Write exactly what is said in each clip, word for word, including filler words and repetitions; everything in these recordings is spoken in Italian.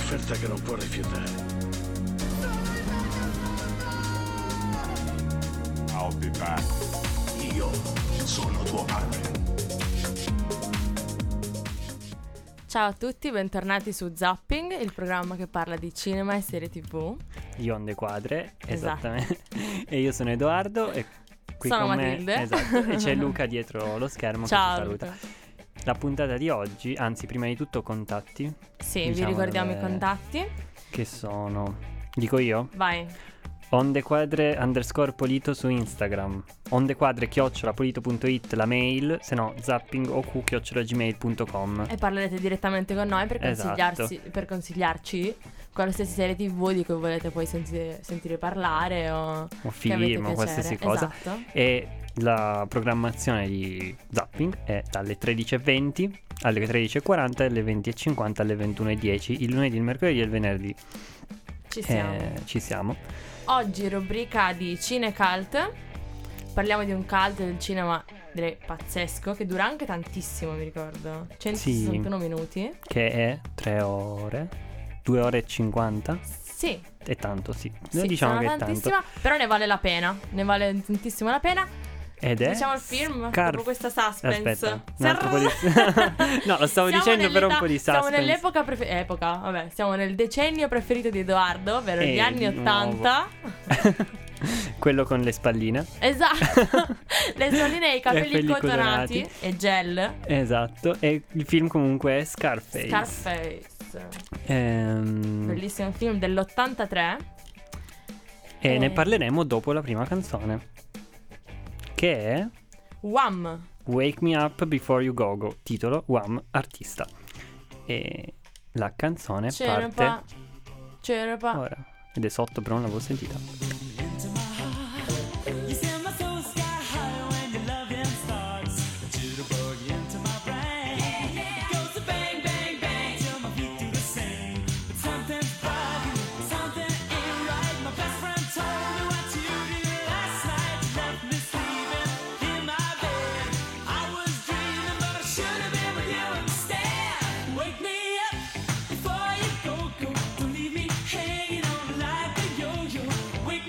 un'offerta che non può rifiutare. I'll be back. Io sono tuo padre. Ciao a tutti, bentornati su Zapping, il programma che parla di cinema e serie tv. Di Onde Quadre, Esatto. esattamente. E io sono Edoardo e qui Sono con Matilde. me esatto, e c'è Luca dietro lo schermo Ciao. che ci saluta. La puntata di oggi, anzi prima di tutto contatti. Sì, Diciamo vi ricordiamo dove- i contatti. Che sono, dico io, Vai. Onde Quadre underscore Polito su Instagram, Onde Quadre chiocciola polito punto it la mail, se no zapping o q chiocciola gmail punto com. E parlerete direttamente con noi per, Esatto. consigliarsi, per consigliarci qualsiasi serie tv di cui volete poi sentire, sentire parlare o, O che avete film o piacere. qualsiasi cosa. Esatto. E la programmazione di Zapping è dalle tredici e venti alle tredici e quaranta, alle venti e cinquanta, alle ventuno e dieci, il lunedì, il mercoledì e il venerdì. Ci siamo. Eh, ci siamo. Oggi rubrica di Cine Cult. Parliamo di un cult del cinema, direi pazzesco, che dura anche tantissimo, mi ricordo. centosessantuno minuti. Che è tre ore, due ore e cinquanta. Sì, È tanto, sì. sì, diciamo sono che è tanto. tantissima, però ne vale la pena. Ne vale tantissimo la pena. Ed è Diciamo il film, Scar- dopo questa suspense. Aspetta, un Serr- altro po' di... No, lo stavo Siamo dicendo per un nell'età- po' di Siamo suspense. nell'epoca prefe- epoca, vabbè, siamo nel decennio preferito di Edoardo, ovvero Eh, gli anni di ottanta. Quello con le spalline. Esatto. Le spalline e i capelli capelli cotonati cotonati. e gel. Esatto. E il film comunque è Scarface. Scarface. Ehm, Bellissimo film dell'ottantatré. e Eh. ne parleremo dopo la prima canzone, che è Wham. Wake Me Up Before You Go Go, titolo Wham, artista. E la canzone C'era parte pa. C'era pa. ora. Ed è sotto, però non l'avevo sentita. Wake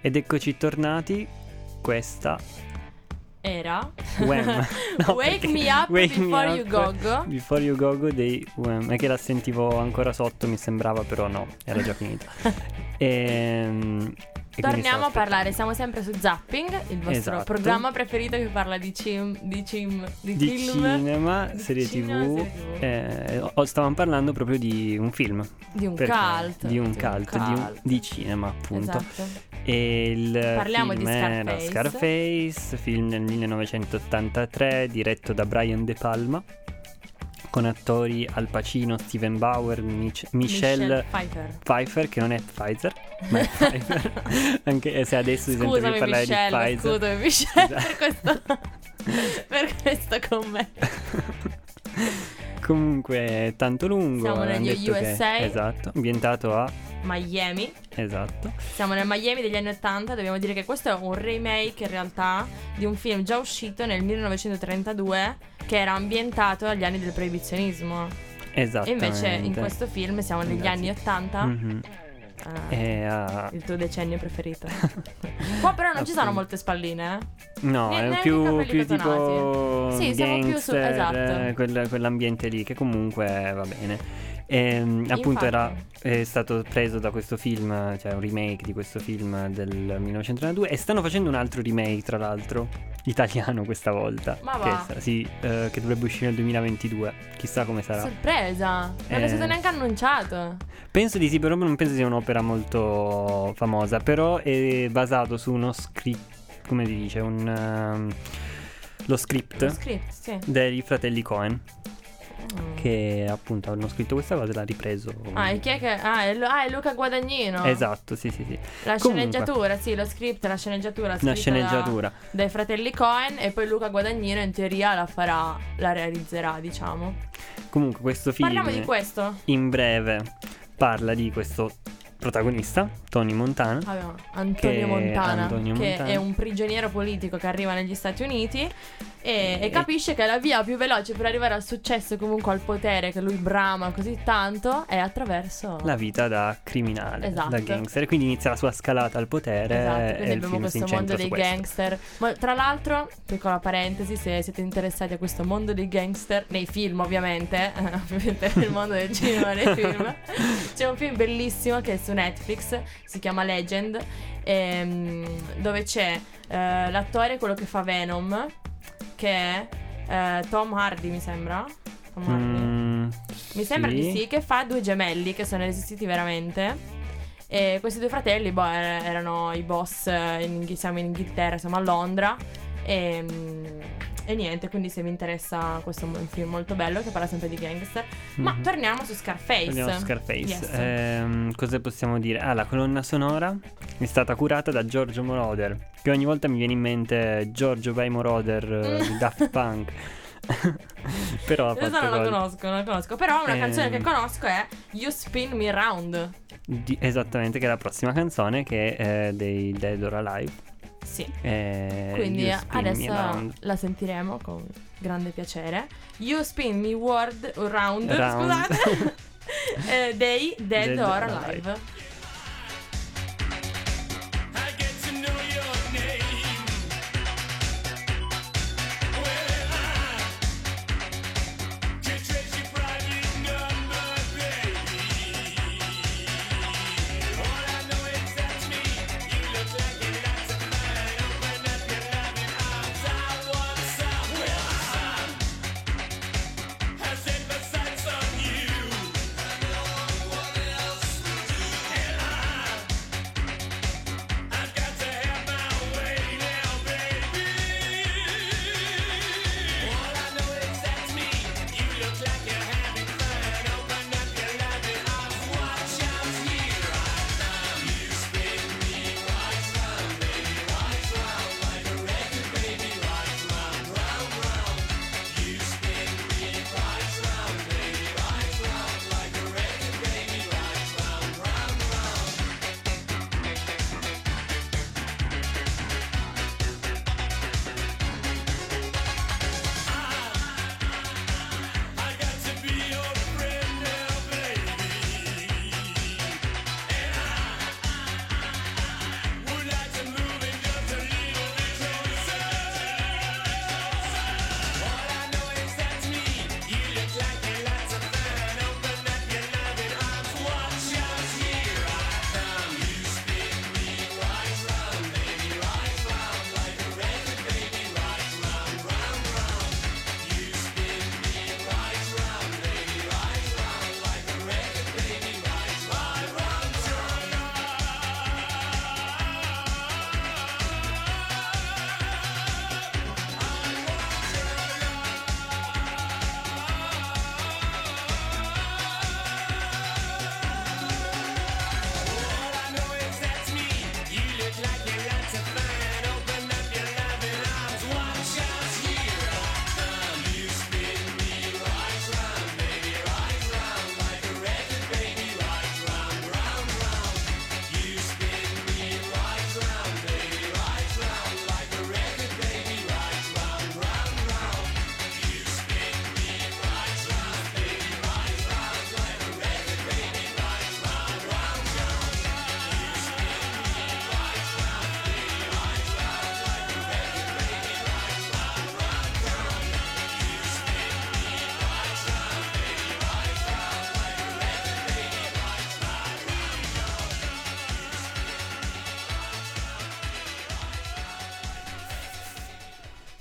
Ed eccoci tornati. Questa era Wham. No, Wake Me Up Wake Before Me You Up Go Go. Before You Go Go dei Wham. È che la sentivo ancora sotto, mi sembrava, però no, era già finita. e, e Torniamo a parlare, siamo sempre su Zapping, il vostro Esatto. programma preferito che parla di cim, di cim, di, di film, cinema, di serie cinema, tv. serie tivù. Eh, o- stavamo parlando proprio di un film. Di un Perché? cult. Di un cult, di, un- cult. di cinema, appunto. Esatto. E il Parliamo film di era Scarface. Scarface, film del millenovecentottantatré, diretto da Brian De Palma, con attori Al Pacino, Steven Bauer, Mich- Michelle Pfeiffer. Pfeiffer, che non è Pfizer, ma è Pfeiffer. Anche se adesso si sente più Scusami parlare Michelle, di Pfizer. scusami Michelle Esatto. per questo per questo commento. Comunque è tanto lungo. Siamo hanno negli detto U S A. che- esatto, ambientato a Miami. esatto. Siamo nel Miami degli anni ottanta. Dobbiamo dire che questo è un remake in realtà di un film già uscito nel millenovecentotrentadue che era ambientato agli anni del proibizionismo. E Esattamente. invece in questo film siamo negli Grazie. anni ottanta. Mhm. eh, E, ah, Il tuo decennio preferito. Qua però non ci sono Appunto. molte spalline, eh? No, Ne- è neanche più, capelli più tipo cotonati. Sì, siamo più su- gangster, esatto. eh, quel- quell'ambiente lì che comunque va bene. Ehm, appunto Infatti. era è stato preso da questo film, cioè un remake di questo film del millenovecentotrentadue, e stanno facendo un altro remake, tra l'altro, italiano questa volta. Ma che, va. sa- sì, eh, che dovrebbe uscire nel duemilaventidue. Chissà come sarà. Sorpresa! Non è Eh. stato neanche annunciato. Penso di sì, però non penso sia un'opera molto famosa. Però è basato su uno script, come si dice, un ehm, lo script Lo script, sì. dei fratelli Coen, Mm. che appunto hanno scritto questa cosa e l'ha ripreso. Ah, e chi è che. Ah, è, Lu- ah, è Luca Guadagnino. Esatto, sì, sì, sì. La Comunque. sceneggiatura, sì, lo script, la sceneggiatura. Una scritta sceneggiatura. da- dai fratelli Coen. E poi Luca Guadagnino in teoria la farà, la realizzerà, diciamo. Comunque questo film Parliamo di questo. in breve parla di questo protagonista, Tony Montana. Abbiamo Antonio Che- Montana, Antonio che Montana. è un prigioniero politico che arriva negli Stati Uniti e, e capisce che la via più veloce per arrivare al successo e comunque al potere che lui brama così tanto è attraverso La vita da criminale, Esatto. da gangster, e quindi inizia la sua scalata al potere. Esatto, e quindi il abbiamo film questo si mondo incentra dei su questo. gangster. Ma tra l'altro, piccola parentesi, se siete interessati a questo mondo dei gangster, nei film ovviamente, ovviamente nel mondo del cinema e nei film, c'è un film bellissimo che è su Netflix, si chiama Legend, ehm, dove c'è eh, l'attore, quello che fa Venom, che è eh, Tom Hardy, mi sembra. Tom Hardy. Mm, Mi sembra sì. di sì, che fa due gemelli che sono esistiti veramente. E questi due fratelli, boh, er- erano i boss. eh, In, Inghi- siamo in Inghilterra, siamo a Londra. E, mm, e niente, quindi se vi interessa, questo è un film molto bello che parla sempre di gangster. Ma Mhm. torniamo su Scarface. Andiamo su Scarface. Yes. Ehm, cosa possiamo dire? Ah, la colonna sonora è stata curata da Giorgio Moroder, che ogni volta mi viene in mente Giorgio by Moroder eh, di Daft Punk. Però ha Questa fatto non la cose- conosco, non la conosco. Però una Ehm. canzone che conosco è You Spin Me Round. di- esattamente, che è la prossima canzone, che è eh, dei Dead or Alive. Sì. Eh, Quindi You Spin Me adesso Round. la sentiremo con grande piacere. You Spin Me Word Round, Round. scusate. eh, dei Dead, Dead or or Alive. Alive. I get to know your name. Well, I can trace your private number, baby. All I know is that's me. You look like a lot of mine. Open up your loving arms. I want some. Well, I set my sights on you. I know what else to do.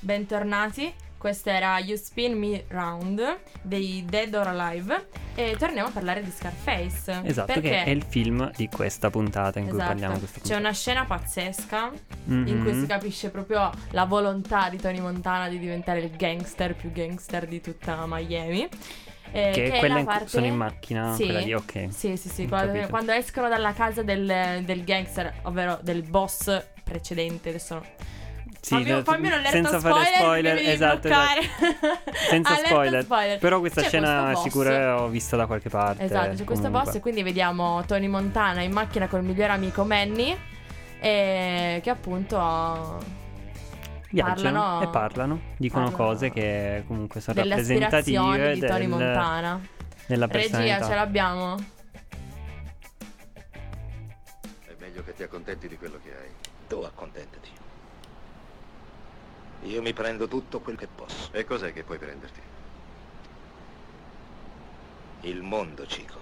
bentornati. Questo era You Spin Me Round dei Dead or Alive. E torniamo a parlare di Scarface. Esatto, perché... che è il film di questa puntata in cui Esatto. parliamo di questa C'è puntata. una scena pazzesca Mhm. in cui si capisce proprio la volontà di Tony Montana di diventare il gangster più gangster di tutta Miami. Eh, Che, che è quella la in cui parte... sono in macchina, Sì. quella lì, ok. Sì, sì, sì, Ho quando, capito. quando escono dalla casa del, del gangster, ovvero del boss precedente. Adesso Sì, fammi, no, fammi un allerta senza spoiler, fare spoiler, mi devi esatto, bloccare. senza Allerta spoiler. spoiler. Però questa C'è scena questo boss. sicura ho vista da qualche parte. Esatto, c'è questo comunque. boss e quindi vediamo Tony Montana in macchina col migliore amico Manny, e che appunto Viaggiano parlano- e parlano, dicono parlano cose che comunque sono delle aspirazioni rappresentative di Tony del- Montana. della Regia, personalità. ce l'abbiamo? È meglio che ti accontenti di quello che hai. Tu accontentati. Io mi prendo tutto quel che posso. E cos'è che puoi prenderti? Il mondo, Chico.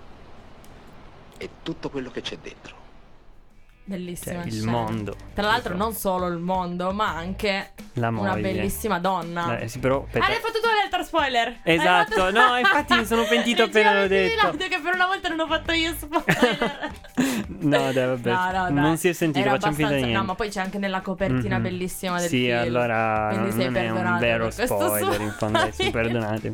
E tutto quello che c'è dentro. Bellissima Cioè, il scena. mondo. Tra l'altro Dico, non solo il mondo, ma anche la una moglie. bellissima donna. Eh, sì, però aspetta. Ah, l'hai fatto tu l'altro spoiler. Hai Esatto, fatto- no, infatti mi sono pentito Regia, appena l'ho mettiti là, detto. che per una volta non ho fatto io spoiler. No, dai, vabbè. No, no, dai. Non si è sentito, Era facciamo finta di abbastanza- niente. No, ma poi c'è anche nella copertina Mhm. bellissima del sì, film. allora Quindi sei non è un perdonato vero per questo spoiler, in fondo, adesso spoiler. perdonatemi.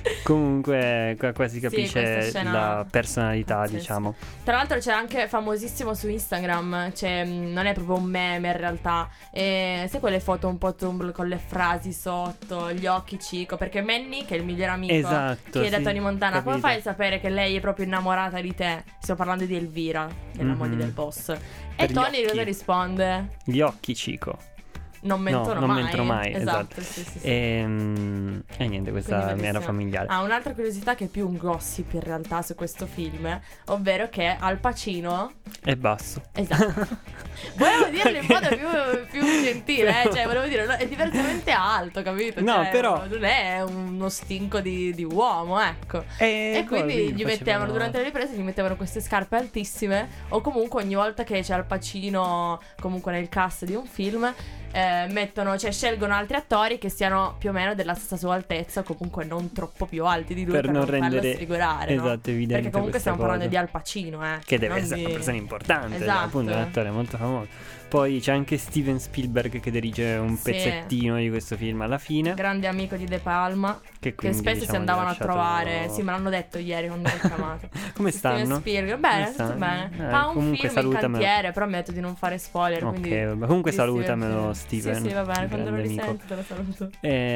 Comunque qua, qua si Sì, capisce questa scena la personalità, pazzesca. diciamo. Tra l'altro c'è anche famosissimo su Instagram, c'è, mh, non è proprio un meme in realtà, e sai quelle foto un po' Tumblr con le frasi sotto, gli occhi Chico, perché Manny, che è il migliore amico, Esatto, chiede a sì, Tony Montana: come capito. fai a sapere che lei è proprio innamorata di te? Stiamo parlando di Elvira, che è la Mhm. moglie del boss. Per E gli Tony in realtà occhi. risponde: Gli occhi, Cico. non mentono non mai. mentono mai, Esatto, esatto. sì, sì, sì. E, mm, e niente, questa Quindi mi era bellissima. familiare. Ah, un'altra curiosità che è più un gossip in realtà su questo film, ovvero che Al Pacino... È basso. Esatto. Volevo dirlo in modo più, più gentile, eh? Cioè volevo dire, no, è diversamente alto, capito? No, Cioè, però- non è uno stinco di, di uomo, ecco. E, E quindi poi gli facevano- mettevano, durante le riprese, gli mettevano queste scarpe altissime. O comunque ogni volta che c'è Al Pacino, comunque nel cast di un film, eh, mettono, cioè scelgono altri attori che siano più o meno della stessa sua altezza, o comunque non troppo più alti di lui, Per per, non non farlo rendere- sfigurare, no? esatto, evidente Perché comunque questa stiamo parlando cosa. di Al Pacino, eh. Che deve non essere di- una persona importante, Esatto. appunto, un attore molto famoso. Poi c'è anche Steven Spielberg che dirige un Sì. pezzettino di questo film alla fine. Grande amico di De Palma, Che, che quindi, spesso diciamo, si andavano gli ha a lasciato- trovare. Sì, me l'hanno detto ieri quando l'ho chiamato. Come Steven stanno? Spielberg. Bene, Come tutto stanno? bene. Eh, Ha un comunque film in salutamelo. cantiere, però mi ha detto di non fare spoiler. Ok, quindi vabbè, comunque di Steven salutamelo, Spielberg. Steven. Sì, sì, va bene, quando lo grande amico. risento te lo saluto.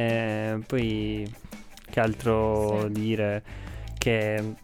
E poi che altro Sì. dire? Che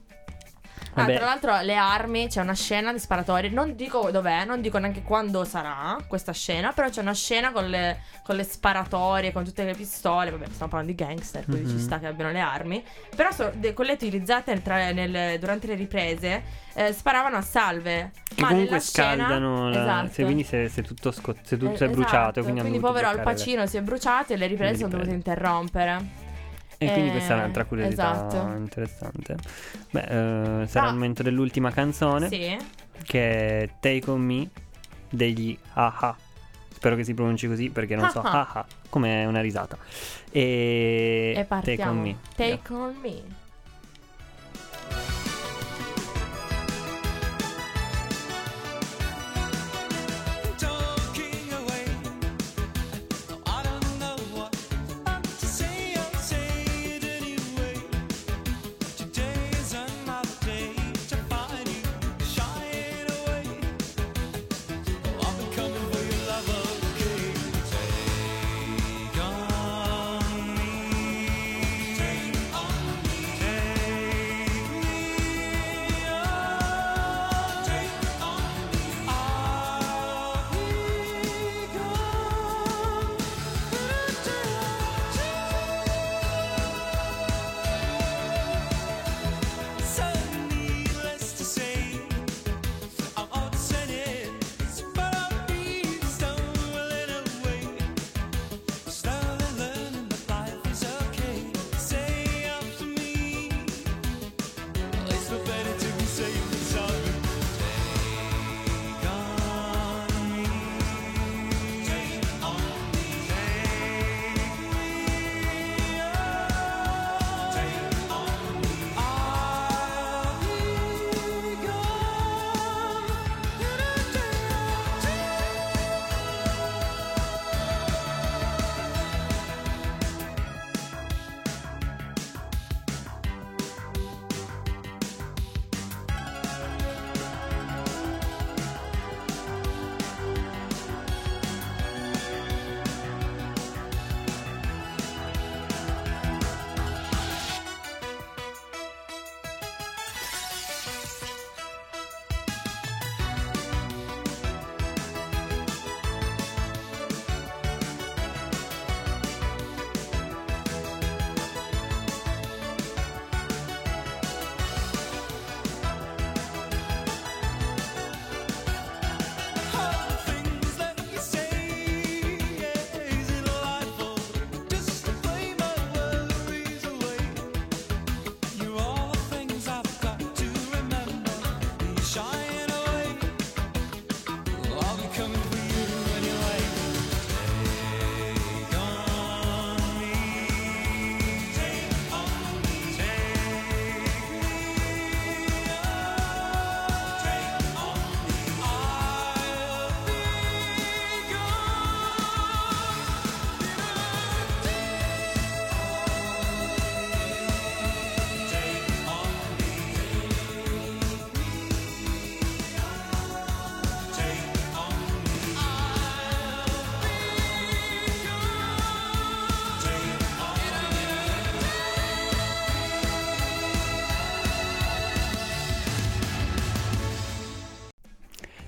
Ah, vabbè, tra l'altro le armi, c'è una scena di sparatorie. Non dico dov'è, non dico neanche quando sarà questa scena, però c'è una scena con le, con le sparatorie, con tutte le pistole. Vabbè, stiamo parlando di gangster, quindi Mhm. ci sta che abbiano le armi. Però so, de- quelle utilizzate nel tra- nel- durante le riprese eh, sparavano a salve. che Ma comunque nella scena- scaldano la- Esatto. se, quindi se, se tutto, sco- se tutto Eh, si è bruciato, esatto, quindi, hanno quindi dovuto povero Al bloccare le- Pacino si è bruciato e le riprese Le sono dovute riprese. interrompere. E quindi Eh, questa è un'altra curiosità esatto. interessante. Beh, eh, sarà Ah. il momento dell'ultima canzone, Sì. che è Take On Me degli A-ha. Spero che si pronunci così perché non so Ah-ha. A-ha, come una risata. E, E partiamo. Take On Me. Take on me. Talking away, I don't know what to say. I'll say it anyway. Today is another day to find you shying away. I've been coming for your love, okay? Take on me, take on me, take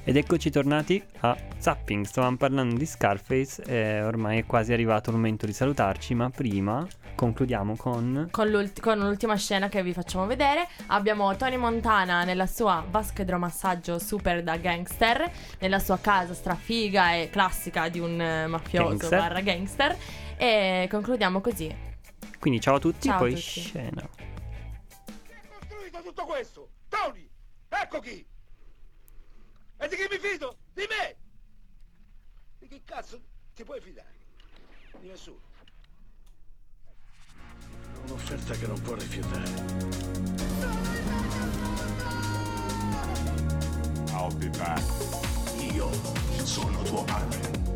Ed eccoci tornati a Zapping. Stavamo parlando di Scarface e ormai è quasi arrivato il momento di salutarci, ma prima concludiamo con... Con, l'ult- con l'ultima scena che vi facciamo vedere. Abbiamo Tony Montana nella sua vasca idromassaggio super da gangster, nella sua casa strafiga e classica di un eh, mafioso Gangster. barra gangster. E concludiamo così. Quindi ciao a tutti, Ciao a poi tutti. scena. Chi ha costruito tutto questo? Tony! Ecco chi! E di chi mi fido? Di me! Di che cazzo ti puoi fidare? Di nessuno. Un'offerta che non può rifiutare. I'll be back. Io sono tuo padre.